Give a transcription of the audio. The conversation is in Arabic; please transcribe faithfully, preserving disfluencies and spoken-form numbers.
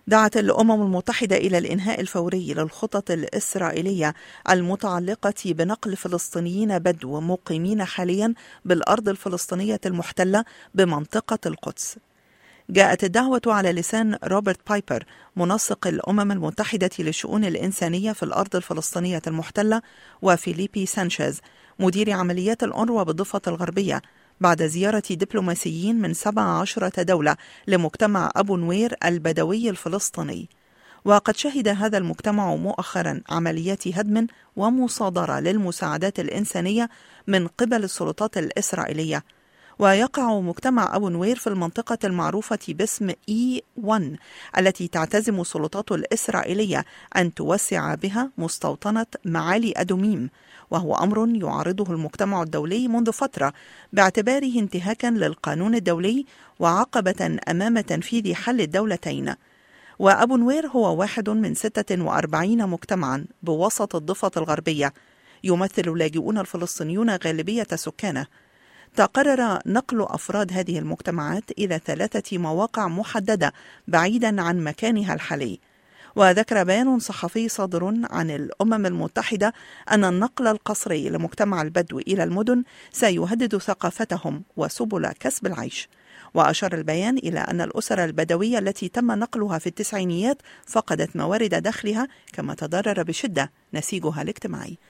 دعت الأمم المتحدة إلى الإنهاء الفوري للخطط الإسرائيلية المتعلقة بنقل فلسطينيين بدو مقيمين حاليا بالأرض الفلسطينية المحتلة بمنطقة القدس. جاءت الدعوة على لسان روبرت بايبر منسق الأمم المتحدة للشؤون الإنسانية في الأرض الفلسطينية المحتلة، وفيليبي سانشيز مدير عمليات الأونروا بالضفة الغربية، بعد زيارة دبلوماسيين من سبع عشرة دولة لمجتمع أبو نوير البدوي الفلسطيني. وقد شهد هذا المجتمع مؤخرا عمليات هدم ومصادرة للمساعدات الإنسانية من قبل السلطات الإسرائيلية. ويقع مجتمع أبو نوير في المنطقة المعروفة باسم إي واحد التي تعتزم السلطات الإسرائيلية أن توسع بها مستوطنة معالي أدوميم، وهو أمر يعارضه المجتمع الدولي منذ فترة باعتباره انتهاكا للقانون الدولي وعقبة أمام تنفيذ حل الدولتين. وأبو نوير هو واحد من ستة وأربعين مجتمعا بوسط الضفة الغربية، يمثل اللاجئون الفلسطينيون غالبية سكانه. تقرر نقل أفراد هذه المجتمعات إلى ثلاثة مواقع محددة بعيدا عن مكانها الحالي. وذكر بيان صحفي صادر عن الأمم المتحدة أن النقل القسري لمجتمع البدو إلى المدن سيهدد ثقافتهم وسبل كسب العيش. وأشار البيان إلى أن الأسر البدوية التي تم نقلها في التسعينيات فقدت موارد دخلها، كما تضرر بشدة نسيجها الاجتماعي.